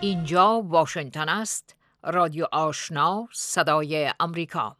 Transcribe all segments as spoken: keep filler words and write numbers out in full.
اینجا واشنگتن است، رادیو آشنا، صدای امریکا.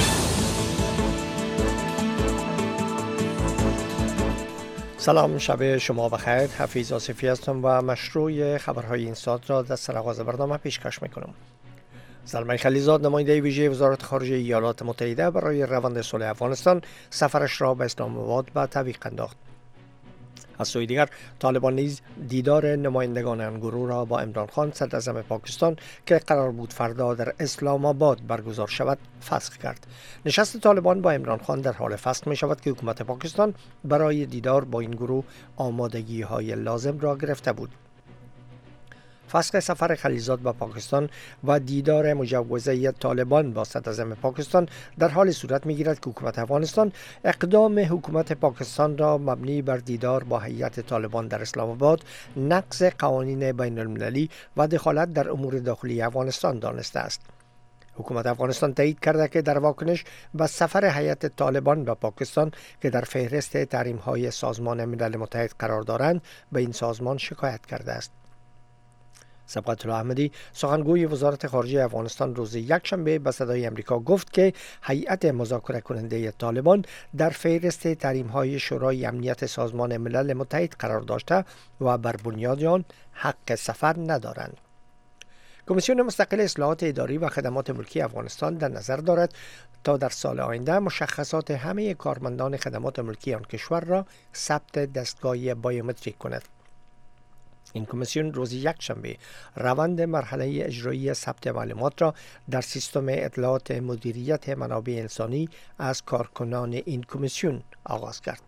سلام، شب شما بخیر. حفیظ آصفی هستم و مشروع خبرهای این ساعت را در سرآغاز برنامه پیشکش میکنم. زلمه خلیزاد، نماینده ویژه وزارت خارجه ایالات متحده برای روند صلح افغانستان، سفرش را به اسلام آباد به تعویق انداخت. از سوی دیگر طالبان نیز دیدار نمایندگان آن گروه را با عمران خان صدر اعظم پاکستان که قرار بود فردا در اسلام آباد برگزار شود فسخ کرد. نشست طالبان با عمران خان در حال فسخ می شود که حکومت پاکستان برای دیدار با این گروه آمادگی های لازم را گرفته بود. فسخ سفر خلیزاد به پاکستان و دیدار مجوزه طالبان با صدر اعظم پاکستان در حال صورت می‌گیرد که حکومت افغانستان اقدام حکومت پاکستان را مبنی بر دیدار با هیئت طالبان در اسلام آباد نقض قوانین بین المللی و دخالت در امور داخلی افغانستان دانسته است. حکومت افغانستان تایید کرده که در واکنش به سفر هیئت طالبان به پاکستان که در فهرست تحریم‌های سازمان ملل متحد قرار دارند به این سازمان شکایت کرده است. سبقت الله احمدی، سخنگوی وزارت خارجه افغانستان، روز یکشنبه به صدای امریکا گفت که هیئت مذاکره کننده طالبان در فهرست تحریم‌های شورای امنیت سازمان ملل متحد قرار داشته و بر بنیاد آن حق سفر ندارند. کمیسیون مستقل اصلاحات اداری و خدمات ملکی افغانستان در نظر دارد تا در سال آینده مشخصات همه کارمندان خدمات ملکی آن کشور را ثبت دستگاه بایومتریک کند. این کمیسیون روز یکشنبه روند مرحله اجرایی ثبت معلومات را در سیستم اطلاعات مدیریت منابع انسانی از کارکنان این کمیسیون آغاز کرد.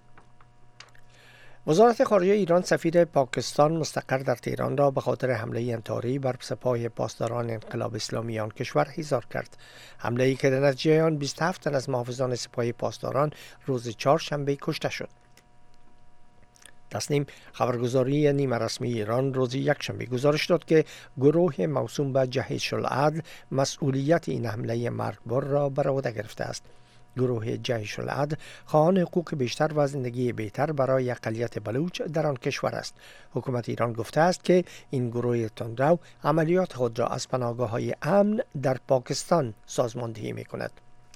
وزارت خارجه ایران سفیر پاکستان مستقر در تهران را به خاطر حمله انتحاری بر سپاه پاسداران انقلاب اسلامی آن کشور احضار کرد. حمله‌ای که در نتیجه آن بیست و هفت تن از محافظان سپاه پاسداران روز چهارشنبه کشته شد. تصنیم خبرگزاری نیمه رسمی ایران روز یکشنبه گزارش داد که گروه موسوم به جهش العدل مسئولیت این حمله مرگبار را بر عهده گرفته است. گروه جهش العدل خواهان حقوق بیشتر و زندگی بهتر برای اقلیت بلوچ در آن کشور است. حکومت ایران گفته است که این گروه تندرو عملیات خود را از پناهگاه‌های امن در پاکستان سازماندهی می‌کند.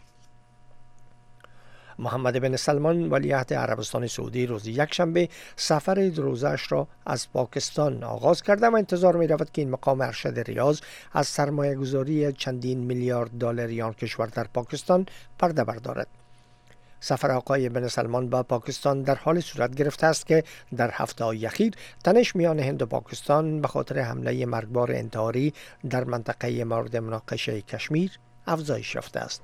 محمد بن سلمان ولیعهد عربستان سعودی روز یکشنبه سفر دو روزه‌اش را از پاکستان آغاز کرده و انتظار می رود که این مقام ارشد ریاض از سرمایه گذاری چندین میلیارد دلاری آن کشور در پاکستان پرده بردارد. سفر آقای بن سلمان به پاکستان در حال صورت گرفته است که در هفته‌های اخیر تنش میان هند و پاکستان به خاطر حمله مرگبار انتحاری در منطقه مورد مناقشه کشمیر افزایش یافته است.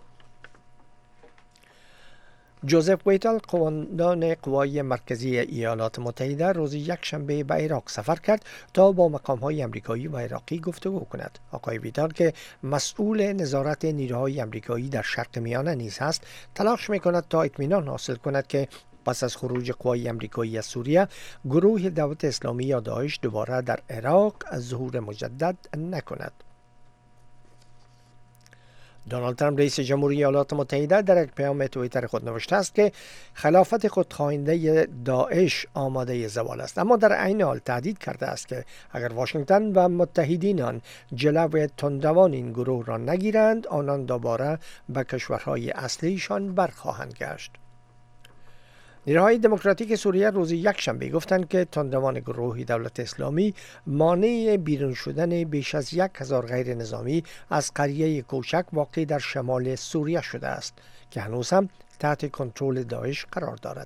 جوزف ویتل، قماندان قوای مرکزی ایالات متحده، روز یکشنبه به عراق سفر کرد تا با مقام‌های آمریکایی و عراقی گفتگو کند. آقای ویتل که مسئول نظارت نیروهای آمریکایی در شرق میانه نیز است، تلاش می‌کند تا اطمینان حاصل کند که پس از خروج قوای آمریکایی از سوریه، گروه دولت اسلامی یا داعش دوباره در عراق ظهور مجدد نکند. دونالد ترامپ رئیس جمهوری ایالات متحده در یک پیام توییتر خود نوشته است که خلافت خودخواهنده داعش آماده زوال است، اما در عین حال تهدید کرده است که اگر واشنگتن و متحدین آن جلوی تندروان این گروه را نگیرند، آنان دوباره به کشورهای اصلیشان برخواهند گشت. نیروهای دموکراتیک سوریه روز یکشنبه گفتند که تندروان گروه دولت اسلامی مانع بیرون شدن بیش از یک هزار غیر نظامی از قریه کوچک واقع در شمال سوریه شده است که هنوز هم تحت کنترل داعش قرار دارد.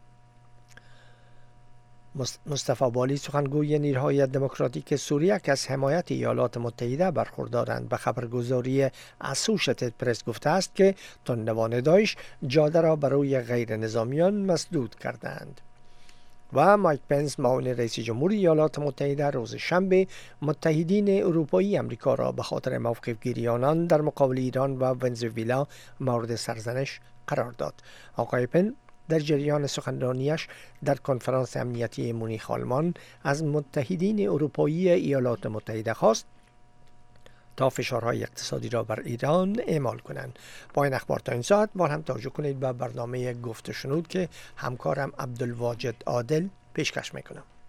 مصطفی بالی، سخنگوی نیروهای دموکراتیک سوریه که از حمایت ایالات متحده برخوردارند، به خبرگزاری اسوشیتد پرس گفته است که تندروان داعش جاده را برای غیر نظامیان مسدود کردند. و مایک پنس، معاون رئیس جمهوری ایالات متحده، روز شنبه متحدین اروپایی امریکا را به خاطر موقف گیری آنان در مقابل ایران و ونزوئلا مورد سرزنش قرار داد. آقای پن در جریان سخنرانیش در کنفرانس امنیتی مونیخ آلمان از متحدین اروپایی ایالات متحده خواست تا فشارهای اقتصادی را بر ایران اعمال کنند. با این اخبار تا این ساعت با هم توجه کنید به برنامه گفت و شنود که همکارم عبدالواجد عادل پیشکش میکنم.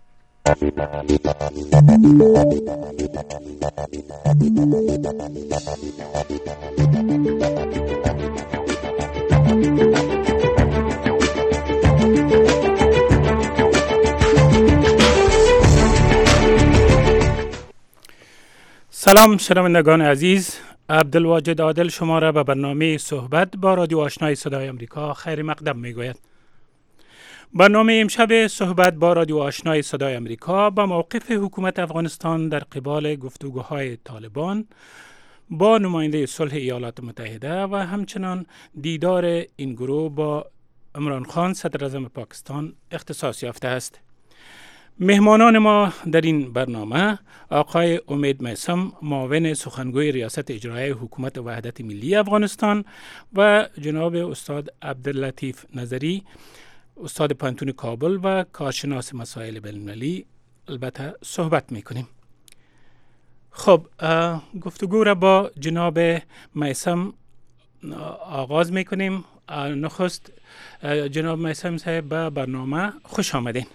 سلام شنوندگان عزیز، عبدالواجد عادل شما را به برنامه صحبت با رادیو آشنای صدای امریکا خیر مقدم میگوید. برنامه امشب صحبت با رادیو آشنای صدای امریکا با موقف حکومت افغانستان در قبال گفتگوهای طالبان با نماینده صلح ایالات متحده و همچنان دیدار این گروه با عمران خان صدر اعظم پاکستان اختصاص یافته است. مهمانان ما در این برنامه آقای امید میثم، معاون سخنگوی ریاست اجرایی حکومت وحدت ملی افغانستان و جناب استاد عبداللطیف نظری، استاد پانتون کابل و کارشناس مسائل بین‌المللی البته صحبت میکنیم. خب گفتگو را با جناب میثم آغاز میکنیم. نخست جناب میثم صاحب به برنامه خوش آمدین.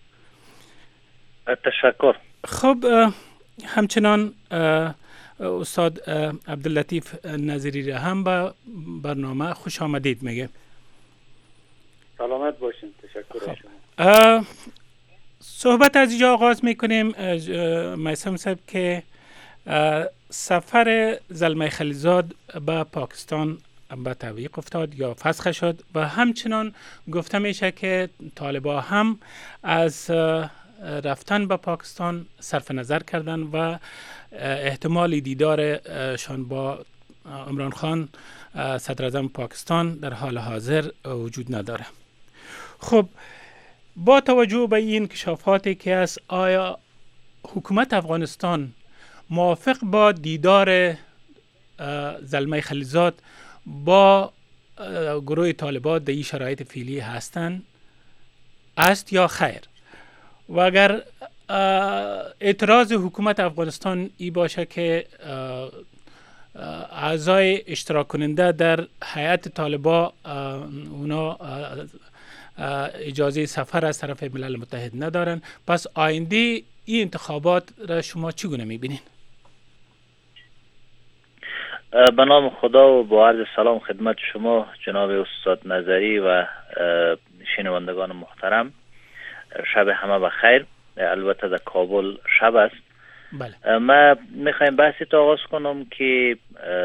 تشکر. خب همچنان استاد عبداللطیف نظری را هم به برنامه خوش آمدید میگه. سلامت باشین. تشکر خب. شما. صحبت از اینجا آغاز میکنیم میثم صاحب که سفر زلمه خلیزاد به پاکستان به تعویق افتاد یا فسخ شد و همچنان گفته میشه که طالبان هم از رفتن به پاکستان صرف نظر کردن و احتمال دیدارشان با عمران خان صدر اعظم پاکستان در حال حاضر وجود نداره. خب با توجه به این انکشافاتی که از آیا حکومت افغانستان موافق با دیدار زلمه خلیزاد با گروه طالبان در این شرایط فعلی هستند است یا خیر؟ و اگر اعتراض حکومت افغانستان ای باشه که اعضای اشتراک کننده در هیئت طالبان اونا اجازه سفر از طرف ملل متحد ندارن، پس آینده این انتخابات را شما چگونه میبینین؟ به نام خدا و با عرض سلام خدمت شما جناب استاد نظری و شنوندگان محترم. شب همه بخیر. البته در کابل شب است. بله. من میخوایم بحثی تا آغاز کنم که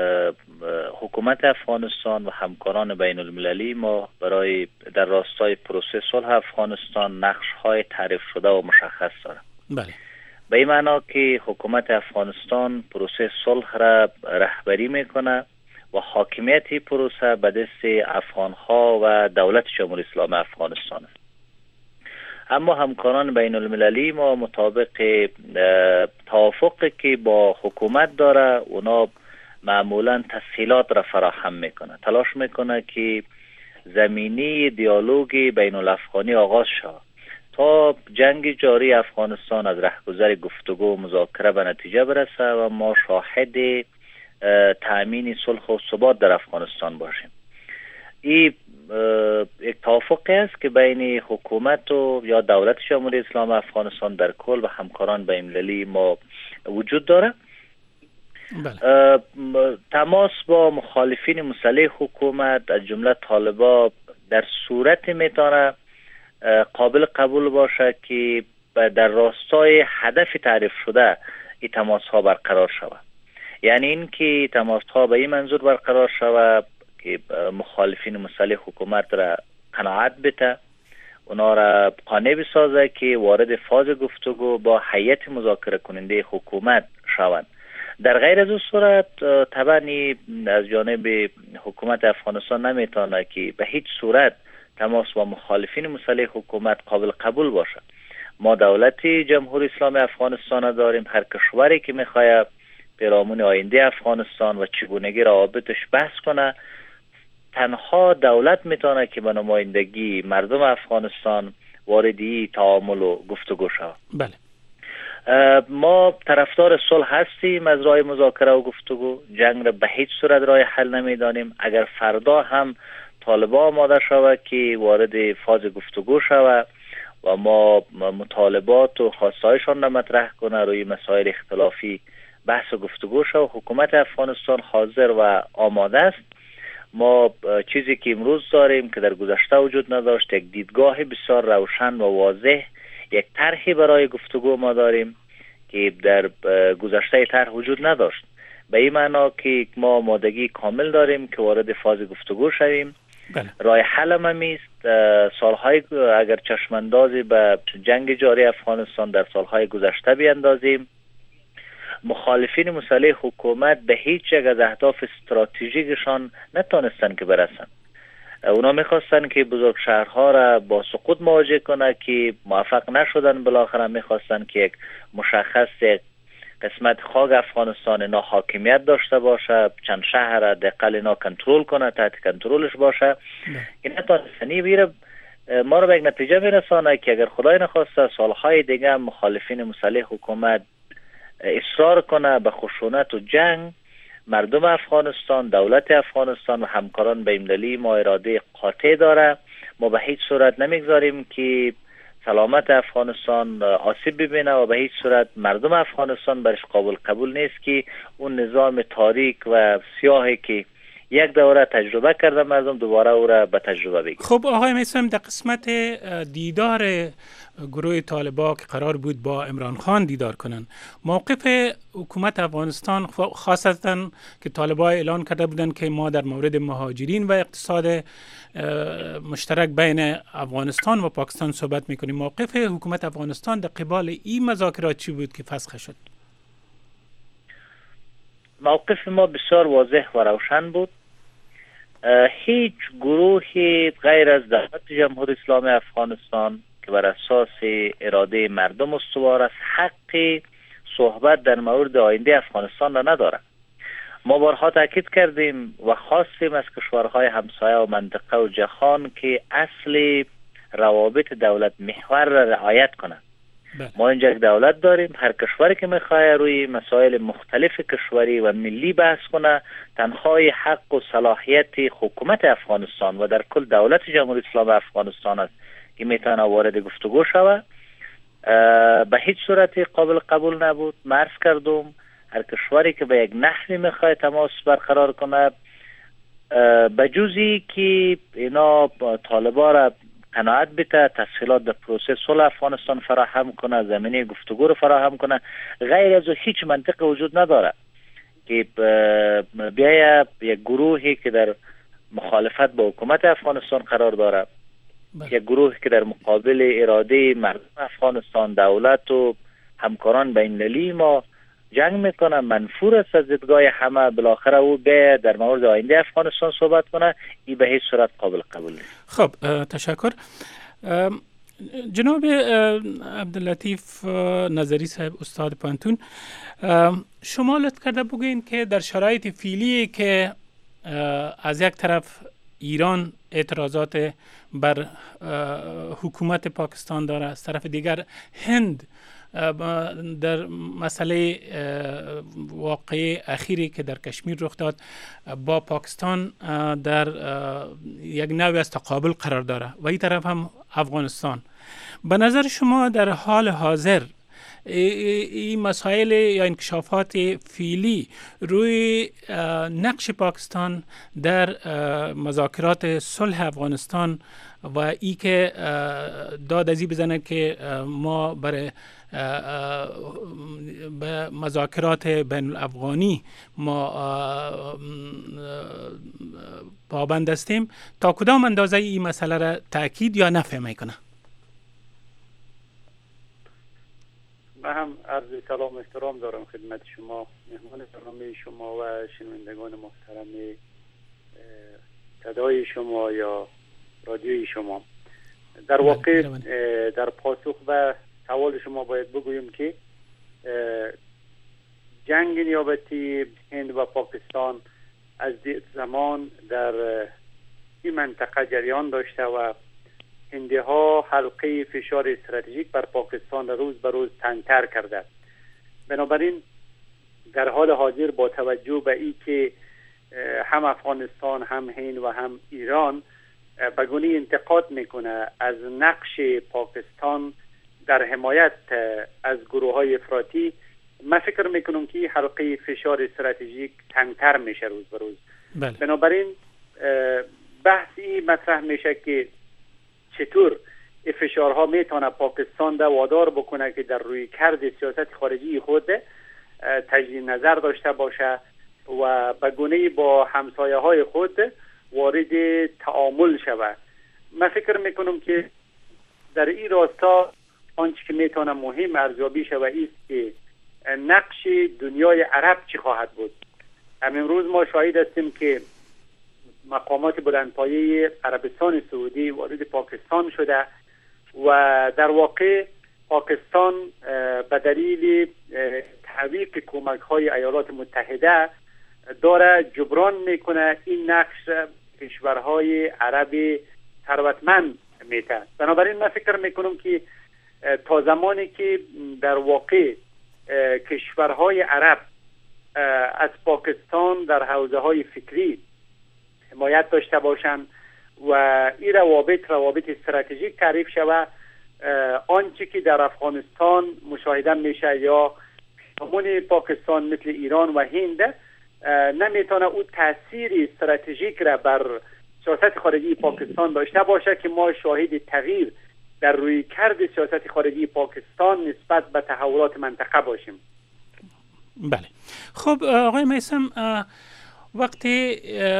حکومت افغانستان و همکاران بین المللی ما برای در راستای پروسه صلح افغانستان نقش های تعریف شده و مشخص داره. بله. به این معنا که حکومت افغانستان پروسه صلح را رهبری میکنه و حاکمیت پروسه به دست افغان ها و دولت جمهوری اسلامی افغانستان است. اما همکاران بین المللی ما مطابق توافقی که با حکومت داره اونا معمولا تسهیلات را فراهم میکنه، تلاش میکنه که زمینی دیالوگ بین الافغانی آغاز شود تا جنگ جاری افغانستان از رهگذر گفتگو و مذاکره به نتیجه برسه و ما شاهد تأمین صلح و ثبات در افغانستان باشیم. این یک توافقی است که بین حکومت و یا دولت جمهوری اسلامی افغانستان در کل و همکاران بین المللی ما وجود داره. بله. تماس با مخالفین مسلح حکومت از جمله طالبان در صورت میتونه قابل قبول باشه که در راستای هدف تعریف شده این تماس ها برقرار شود. یعنی این که تماس ها به این منظور برقرار شود که مخالفین مسلح حکومت را قناعت بده، اونا را قانع بسازه که وارد فاز گفتگو با هیئت مذاکره کننده حکومت شوند. در غیر از اون صورت طبعا از جانب حکومت افغانستان نمیتونه که به هیچ صورت تماس با مخالفین مسلح حکومت قابل قبول باشه. ما دولت جمهوری اسلامی افغانستان داریم، هر کشوری که میخواد پیرامون آینده افغانستان و چگونگی روابطش بحث کنه، تنها دولت میتونه که به نمایندگی مردم افغانستان واردی تعامل و گفتگو شود. بله. ما طرفدار صلح هستیم از راه مذاکره و گفتگو. جنگ را به هیچ صورت راه حل نمیدانیم. اگر فردا هم طالبان آماده شود که وارد فاز گفتگو شود و ما مطالبات و خواستهایشان را مطرح کنه، روی مسائل اختلافی بحث و گفتگو شد و حکومت افغانستان حاضر و آماده است. ما چیزی که امروز داریم که در گذشته وجود نداشت، یک دیدگاه بسیار روشن و واضح، یک طرحی برای گفتگو ما داریم که در گذشته طرح وجود نداشت. به این معنا که ما آمادگی کامل داریم که وارد فاز گفتگو شویم. بله. راه حل هم است سالهای اگر چشماندازی به جنگ جاری افغانستان در سالهای گذشته بیاندازیم، مخالفین مسلح حکومت به هیچ یک از اهداف استراتژیکشان نتونستن که برسن. اونا میخواستن که بزرگ شهرها را با سقوط مواجه کنه که موفق نشدن. بالاخره میخواستن که یک مشخص یک قسمت خاک افغانستان اینا حاکمیت داشته باشه، چند شهر را دقل اینا کنترل کنه، تحت کنترلش باشه. این نتونستنی بیره ما رو به یک نتیجه میرسانه که اگر خدای نخواسته سالهای دیگه مخالفین مسلح حکومت اصرار کنه به خشونت و جنگ، مردم افغانستان، دولت افغانستان و همکاران بین‌المللی ما اراده قاطع داره. ما به هیچ صورت نمیگذاریم که سلامت افغانستان آسیب ببینه و به هیچ صورت مردم افغانستان برش قابل قبول نیست که اون نظام تاریک و سیاهی که یک دوره تجربه کرده مردم دوباره او را به تجربه بگیره. خب آقای میسم، در قسمت دیدار گروه طالبان که قرار بود با عمران خان دیدار کنن، موقف حکومت افغانستان خاصتا که طالبان اعلان کرده بودند که ما در مورد مهاجرین و اقتصاد مشترک بین افغانستان و پاکستان صحبت میکنیم، موقف حکومت افغانستان در قبال این مذاکرات چی بود که فسخ شد؟ موقف ما بسیار واضح و روشن بود. هیچ گروهی غیر از دولت جمهوری اسلامی افغانستان که بر اساس اراده مردم استوار است حق صحبت در مورد آینده افغانستان را نداره. ما بارها تاکید کردیم و خواستیم از کشورهای همسایه و منطقه و جهان که اصل روابط دولت محور را رعایت کنند. ما اینجا یک دولت داریم، هر کشوری که میخواه روی مسائل مختلف کشوری و ملی بحث کنه، تنها حق و صلاحیت حکومت افغانستان و در کل دولت جمهوری اسلامی افغانستان است که میتونه وارد گفتگو شود. به هیچ صورت قابل قبول نبود. مرز کردم هر کشوری که به یک نحوی میخواه تماس برقرار کنه، به جزی که اینا طالبان را قناعت بده، تسهیلات در پروسه صلح افغانستان فراهم کنه، زمینه گفتگو رو فراهم کنه، غیر از هیچ منطق وجود نداره که بیاید یک گروهی که در مخالفت با حکومت افغانستان قرار داره، یک گروهی که در مقابل اراده مردم افغانستان، دولت و همکاران بین‌المللی ما جنگ میکنه، منفور است از دیدگاه همه، بالاخره او به در مورد آینده افغانستان صحبت کنه، این به هیچ صورت قابل قبول نیست. خب تشکر. جناب عبداللطیف نظری صاحب استاد پانتون، شما لطف کرده بگوین که در شرایط فعلی که از یک طرف ایران اعتراضات بر حکومت پاکستان داره، از طرف دیگر هند در مسئله واقعی اخیری که در کشمیر رخ داد با پاکستان در یک نوع از تقابل قرار داره و این طرف هم افغانستان. به نظر شما در حال حاضر این مسائل یا انکشافات فعلی روی نقش پاکستان در مذاکرات صلح افغانستان و ای که داد ازی بزنه که ما برای به مذاکرات بین الافغانی ما پابند هستیم، تا کدام اندازه این مسئله را تاکید یا نفی میکنه؟ من هم عرض سلام و احترام دارم خدمت شما، مهمان برنامه شما و شنوندگان محترم صدای شما یا رادیوی شما. در واقع در پاسخ و سوال شما باید بگویم که جنگ نیابتی هند و پاکستان از زمان در این منطقه جریان داشته و هندی ها حلقه فشار استراتژیک بر پاکستان روز به روز تنگتر کرده. بنابراین در حال حاضر با توجه به این که هم افغانستان هم هند و هم ایران به گونه انتقاد میکنه از نقش پاکستان در حمایت از گروه های افراطی، من فکر میکنم که حلقه فشار استراتژیک تنگتر میشه روز به روز. بله. بنابراین بحثی مطرح میشه که چطور فشارها میتونه پاکستان را وادار بکنه که در روی کرد سیاست خارجی خود تجدید نظر داشته باشه و به گونه‌ای با همسایه های خود وارد تعامل شود. من فکر میکنم که در این راستا آنچه که میتونه مهم ارزیابی شود است که نقش دنیای عرب چی خواهد بود. امروز ما شاهد هستیم که مقامات بلندپایه عربستان سعودی وارد پاکستان شده و در واقع پاکستان به دلیل تحویق کمک های ایالات متحده داره جبران میکنه این نقش کشورهای عربی ثروتمند میته. بنابراین من فکر میکنم که تا زمانی که در واقع کشورهای عرب از پاکستان در حوزه های فکری حمایت داشته باشند و این روابط روابط استراتژیک تعریف شود، آنچه که در افغانستان مشاهده میشه یا همون پاکستان مثل ایران و هند نمیتونه او تاثیر استراتژیک را بر سیاست خارجی پاکستان داشته باشه که ما شاهد تغییر در روی کرد سیاست خارجی پاکستان نسبت به تحولات منطقه باشیم. بله. خب آقای میثم، وقتی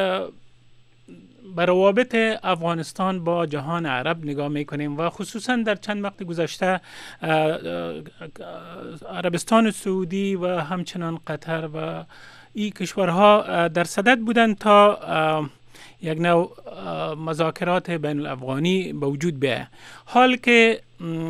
به روابط افغانستان با جهان عرب نگاه میکنیم و خصوصا در چند وقت گذشته عربستان سعودی و همچنان قطر و این کشورها در صدد بودند تا یک نوع مذاکرات بین الافغانی به وجود بیاید، حال که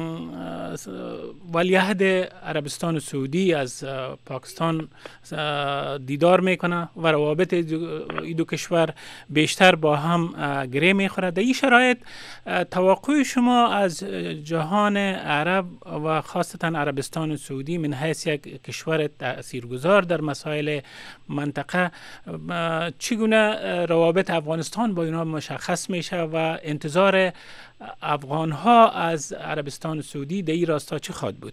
ولیعهد عربستان سعودی از پاکستان دیدار میکنه و روابط این دو کشور بیشتر با هم گره میخوره. در این شرایط توقع شما از جهان عرب و خاصتا عربستان سعودی من حیث یک کشور تاثیرگذار در مسائل منطقه چگونه روابط افغانستان با اینا مشخص میشه و انتظار افغان ها از عربستان سعودی در این راستا چه خواهد بود؟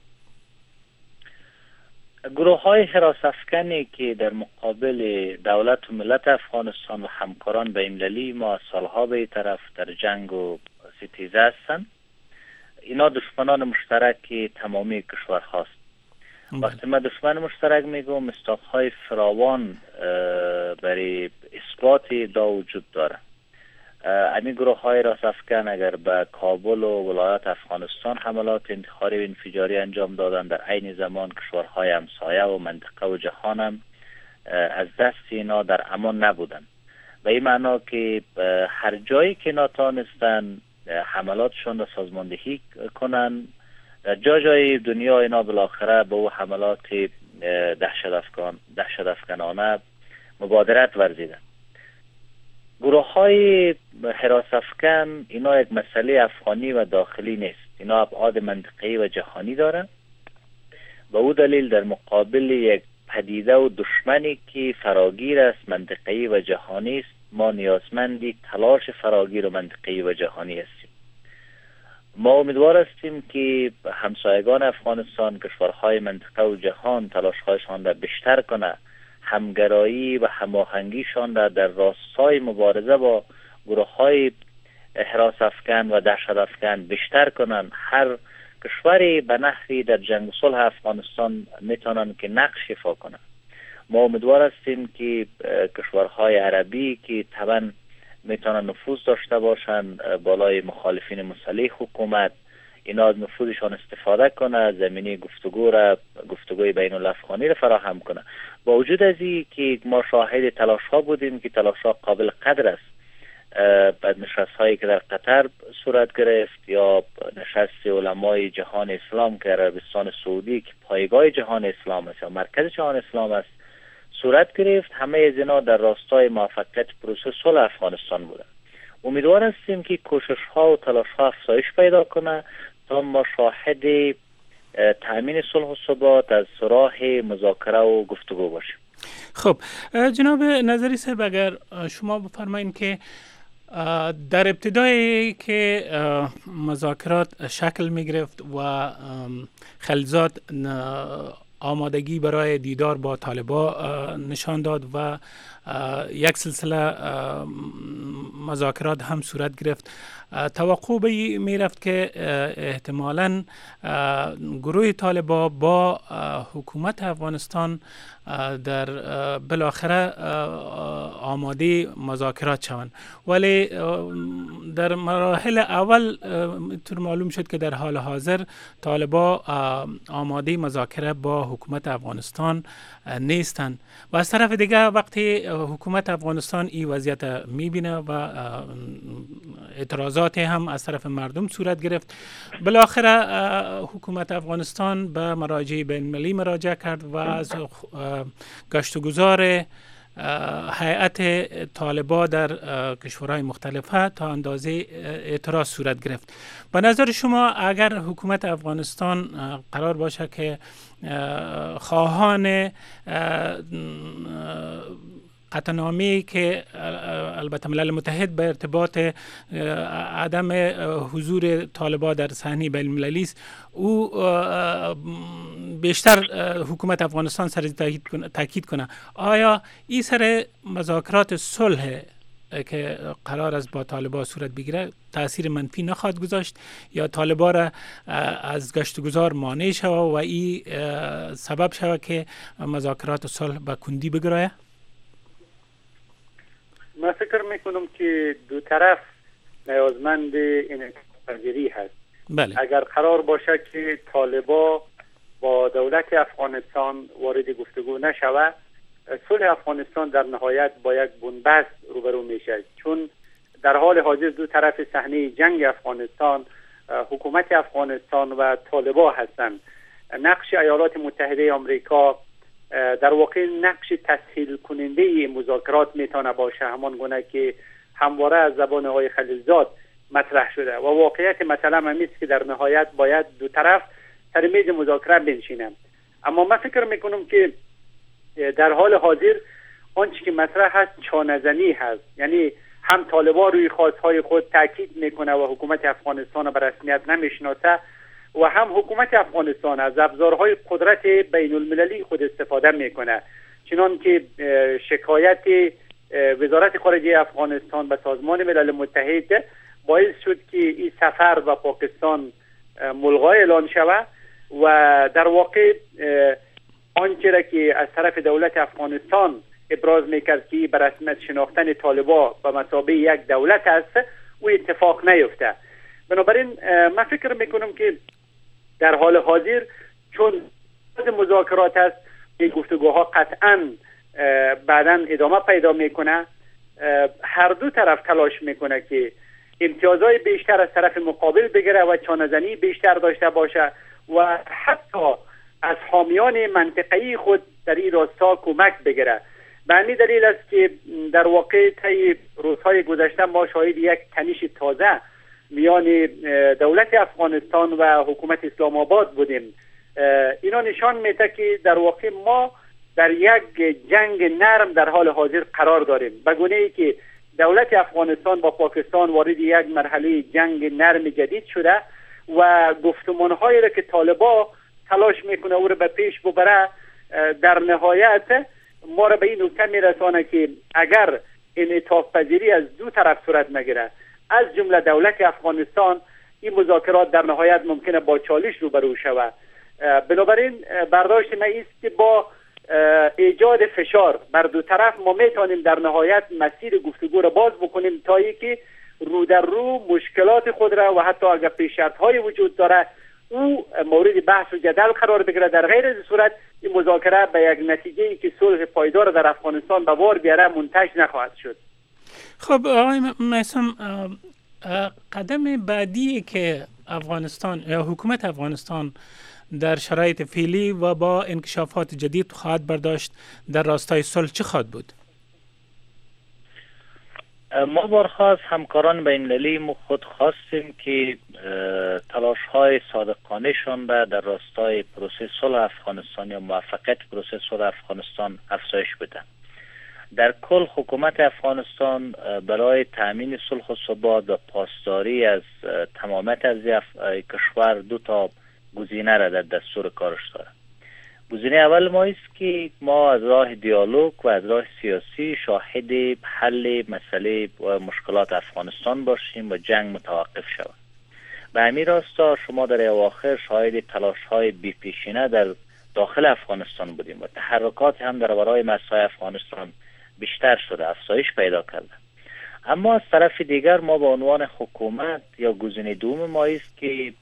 گروه های حراس افکنی که در مقابل دولت و ملت افغانستان و همکاران بین‌المللی ما سالها به طرف در جنگ و ستیزه هستند، اینا دشمنان مشترک تمامی کشورهاست. وقتی ما دشمن مشترک میگم مصداق‌های فراوان برای اثبات ادعا وجود داره. امی گروه های راست افکن اگر به کابل و ولایات افغانستان حملات انتحاری و انفجاری انجام دادن، در عین زمان کشورهای همسایه و منطقه و جهان هم از دست اینا در امان نبودن. به این معنا که هر جایی که ناتوانستن حملاتشون را سازماندهی کنن، جا جای دنیا اینا بالاخره به او حملات دهشت افکن دهشت افکنانه مبادرت ورزیدن. گروه های حراس افکن اینا یک مسئله افغانی و داخلی نیست، اینا ابعاد منطقه‌ای و جهانی دارن. به او دلیل در مقابل یک پدیده و دشمنی که فراگیر است منطقه‌ای و جهانی است، ما نیازمندی تلاش فراگیر و منطقه‌ای و جهانی هستیم. ما امیدوار هستیم که همسایگان افغانستان، کشورهای منطقه و جهان تلاش‌هایشان را بیشتر کنه، همگرایی و هماهنگیشان را در راستای مبارزه با گروه‌های حراس افکن و دهشت افکن بیشتر کنند. هر کشوری به نحوی در جنگ صلح افغانستان میتونن که نقش ایفا کنند. ما امیدوار هستیم که کشورهای عربی که طبعا میتونن نفوذ داشته باشند بالای مخالفین مسلح حکومت، اینا از نفوذشان استفاده کنه، زمینه گفتگو را گفتگوی بین الافغانی را فراهم کنه. با وجود از این که ما شاهد تلاش ها بودیم که تلاش ها قابل قدر است، بعد نشست هایی که در قطر صورت گرفت یا نشست علمای جهان اسلام که عربستان سعودی که پایگاه جهان اسلام است یا مرکز جهان اسلام است صورت گرفت، همه از اینا در راستای موفقیت پروسه صلح افغانستان بوده. امیدوار هستیم که کوشش ها و تلاش ها افزایش پیدا کنه تا ما شاهد تأمین صلح و ثبات از راه مذاکره و گفتگو باشیم. خب جناب نظری صاحب، اگر شما بفرمایید که در ابتدای که مذاکرات شکل می گرفت و خلیلزاد آمادگی برای دیدار با طالبا نشان داد و یک سلسله مذاکرات هم صورت گرفت، توقع به می رفت که احتمالاً گروه طالبا با حکومت افغانستان در بالاخره آماده مذاکرات شوند، ولی در مراحل اول طور معلوم شد که در حال حاضر طالبا آماده مذاکره با حکومت افغانستان نیستند و از طرف دیگه وقتی حکومت افغانستان این وضعیت میبینه و اعتراضات هم از طرف مردم صورت گرفت، بالاخره حکومت افغانستان به مراجع بین المللی مراجعه کرد و از گشتگزار هیئت طالبا در کشورهای مختلفه تا اندازه اعتراض صورت گرفت. به نظر شما اگر حکومت افغانستان قرار باشه که خواهان قطعنامه‌ای که البته ملل متحد به ارتباط عدم حضور طالبان در صحنه بین المللی است، او بیشتر حکومت افغانستان سر تاکید کنه، آیا این سر مذاکرات صلح که قرار است با طالبان صورت بگیره تأثیر منفی نخواهد گذاشت یا طالبان را از گشتگزار مانع شود و این سبب شود که مذاکرات صلح به کندی بگرایه؟ من فکر میکنم که دو طرف نیازمند انعطاف پذیری هست. بله. اگر قرار باشه که طالبان با دولت افغانستان وارد گفتگو نشود، صلح افغانستان در نهایت با یک بنبست روبرو میشه، چون در حال حاضر دو طرف صحنه جنگ افغانستان حکومت افغانستان و طالبان هستند. نقش ایالات متحده آمریکا در واقع نقش تسهیل کننده مذاکرات میتونه باشه، همان گونه که همواره از زبان آقای خلیلزاد مطرح شده و واقعیت مثلا هم است که در نهایت باید دو طرف سر میز مذاکره بنشینند. اما من فکر میکنم که در حال حاضر آنچه که مطرح هست چانه‌زنی هست، یعنی هم طالبان روی خواستهای خود تاکید میکنه و حکومت افغانستان به رسمیت نمیشناسه و هم حکومت افغانستان از ابزارهای قدرت بین المللی خود استفاده میکنه، چنان که شکایت وزارت خارجه افغانستان به سازمان ملل متحد باعث شد که این سفر به پاکستان ملغا اعلان شود و در واقع آنچه را که از طرف دولت افغانستان ابراز میکرد که به رسمیت شناختن طالبان به مثابه یک دولت است و اتفاق نیفته. بنابراین من فکر میکنم که در حال حاضر چون مذاکرات است، این گفتگوها قطعا بعداً ادامه پیدا میکنه، هر دو طرف تلاش میکنه که امتیازهای بیشتر از طرف مقابل بگیره و چانه‌زنی بیشتر داشته باشه و حتی از حامیان منطقه‌ای خود در این راستا کمک بگیره. به همین دلیل است که در واقع طی روزهای گذشته ما شاهد یک تنش تازه میان دولت افغانستان و حکومت اسلام آباد بودیم. اینا نشان میده که در واقع ما در یک جنگ نرم در حال حاضر قرار داریم، به گونه ای که دولت افغانستان با پاکستان وارد یک مرحله جنگ نرم جدید شده و گفتمان‌هایی را که طالبان تلاش میکنه او را به پیش ببره در نهایت ما را به این نکته میرسانه که اگر انعطاف پذیری از دو طرف صورت نگیره، از جمله دولت افغانستان، این مذاکرات در نهایت ممکنه با چالش روبرو شود. بنابراین برداشت ما است که با ایجاد فشار بر دو طرف ما میتونیم در نهایت مسیر گفتگو را باز بکنیم تا اینکه رو در رو مشکلات خود را و حتی اگر پیش‌شرط‌های وجود داره او مورد بحث و جدل قرار بگیره. در غیر از صورت این مذاکره به یک نتیجه‌ای که صلح پایدار در افغانستان به بار بیاره منتج نخواهد شد. خب آقای معصوم، قدم بعدی که افغانستان یا حکومت افغانستان در شرایط فعلی و با انکشافات جدید خواهد برداشت در راستای صلح چه خواهد بود؟ ما بارها از همکاران بین المللی خود خواستیم که تلاش های صادقانه‌شان را در راستای پروسه صلح افغانستان یا موفقیت پروسه صلح افغانستان افزایش بدن. در کل حکومت افغانستان برای تأمین صلح و ثبات و پاسداری از تمامیت از کشور دو تا گزینه را در دستور کارش داره. گزینه اول ما است که ما از راه دیالوگ و از راه سیاسی شاهد حل مسئله و مشکلات افغانستان باشیم و جنگ متوقف شود. به همین راستا شما در اواخر شاهد تلاش های بی‌پیشینه در داخل افغانستان بودیم و تحرکات هم در برای مسائل افغانستان بیشتر شده، افزایش پیدا کرده. اما از طرف دیگر ما به عنوان حکومت یا گزینه دوم ما است که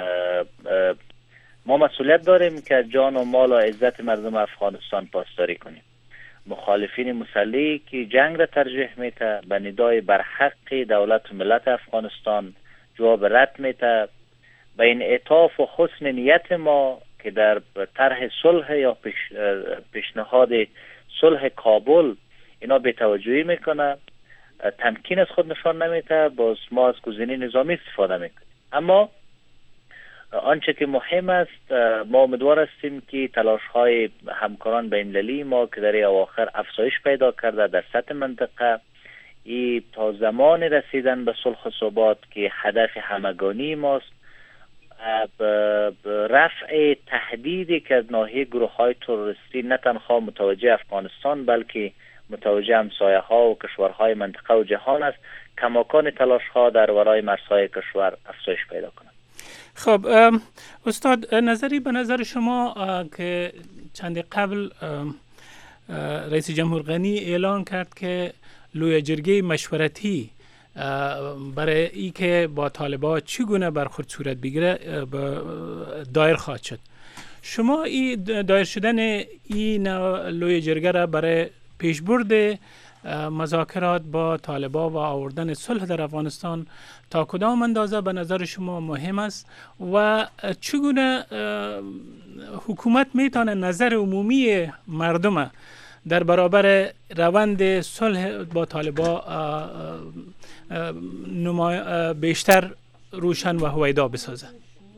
ما مسئولیت داریم که جان و مال و عزت مردم افغانستان پاسداری کنیم. مخالفین مسلحی که جنگ را ترجیح میده به ندای برحق دولت و ملت افغانستان جواب رد میده. به این اطاف و حسن نیت ما که در طرح صلح یا پیش پیشنهاد صلح کابل اینا بی‌توجهی میکنه، تمکین از خود نشان نمیده، باز ما از گزینه نظامی استفاده میکنیم. اما آنچه که مهم است، ما امیدوار هستیم که تلاش های همکاران بین‌المللی ما که در اواخر افزایش پیدا کرده در سطح منطقه، ای تا زمان رسیدن به صلح و ثبات که هدف همگانی ماست، رفع تهدیدی که از ناحیه گروه های تروریستی نه تنها متوجه افغانستان بلکه متوجه همسایه ها و کشورهای منطقه و جهان است، کماکان تلاش ها در ورای مرزهای کشور افزایش پیدا کنند. خب استاد، نظری به نظر شما که چند قبل رئیس جمهور غنی اعلان کرد که لوی جرگه مشورتی برای ای که با طالبان چگونه برخورد صورت بگیره دایر خواهد شد. شما این دایر شدن این لوی جرگه را برای پیشبرد مذاکرات با طالبان و آوردن صلح در افغانستان تا کدام اندازه به نظر شما مهم است و چگونه حکومت میتونه نظر عمومی مردم در برابر روند صلح با طالبان بیشتر روشن و هویدا بسازه؟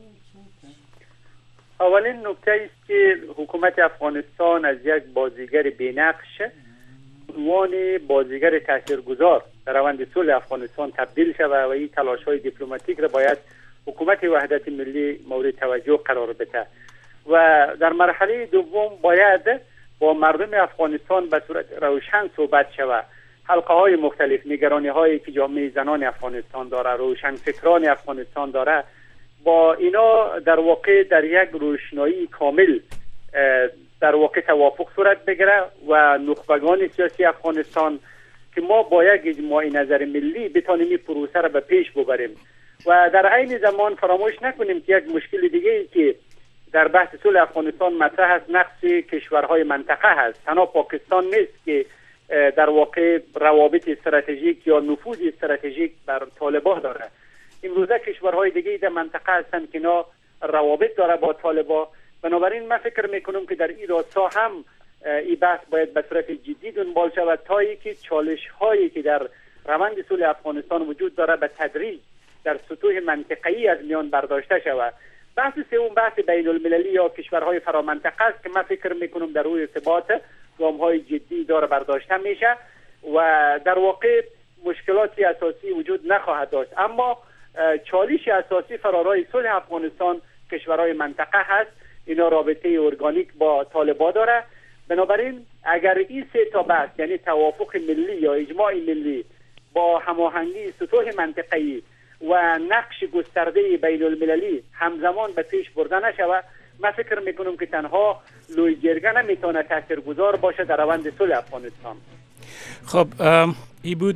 اولین نکته است که حکومت افغانستان از یک بازیگر بی‌نقش عنوان بازیگر تاثیرگذار در روند صلح افغانستان تبدیل شود و این تلاش‌های دیپلماتیک را باید حکومت وحدت ملی مورد توجه قرار بده و در مرحله دوم باید با مردم افغانستان به صورت روشن صحبت شود. حلقه های مختلف، نگرانی هایی که جامعه زنان افغانستان داره، روشن فکران افغانستان داره، با اینا در واقع در یک روشنایی کامل در واقع توافق صورت بگیره و نخبگان سیاسی افغانستان که ما با یک اجماع نظر ملی بتانیم این پروسه را به پیش ببریم و در عین زمان فراموش نکنیم که یک مشکل دیگه ای که در بحث صلح افغانستان مطرح است نقص کشورهای منطقه هست. تنها پاکستان نیست که در واقع روابط استراتژیک یا نفوذ استراتژیک بر طالبان داره. امروزه کشورهای دیگه در منطقه هستند که اینا روابط داره با طالبان. بنابراین من فکر میکنم که در این راستا هم این بحث باید به صورت جدی دنبال شود تا اینکه چالش هایی که در روند صلح افغانستان وجود داره به تدریج در سطوح منطقه‌ای از میان برداشته شود. بحث سوم بحث بین المللی یا کشورهای فرامنطقه است که من فکر میکنم در روی ارتباط گام‌های جدی داره برداشته میشه و در واقع مشکلاتی اساسی وجود نخواهد داشت. اما چالش اساسی فرارای صلح افغانستان کشورهای منطقه هست. اینا رابطه ارگانیک با طالبان داره. بنابراین اگر این سه تا بحث یعنی توافق ملی یا اجماع ملی با هماهنگی سطوح منطقه‌ای و نقش گسترده بین المللی همزمان به پیش برده نشود، من فکر میکنم که تنها لوی جرگه نمیتونه تاثیرگذار باشه در روند صلح افغانستان. خب ای بود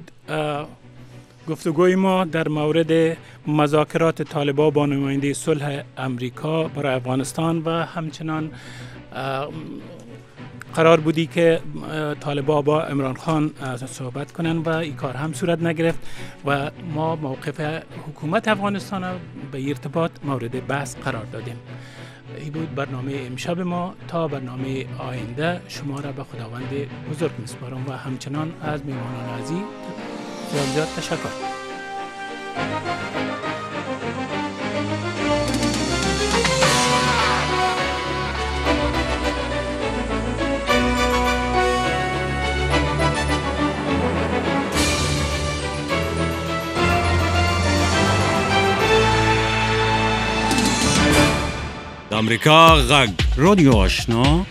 گفتگوی ما در مورد مذاکرات طالبان با نماینده صلح امریکا برای افغانستان و همچنان قرار بودی که طالبان با عمران خان صحبت کنند و این کار هم صورت نگرفت و ما موقف حکومت افغانستان به ارتباط مورد بحث قرار دادیم. این بود برنامه امشب ما. تا برنامه آینده شما را به خداوند بزرگ میسپارم و همچنان از میهمانان عزیز زیاد زیاد تشکر. امریکا غږ رادیو آشنا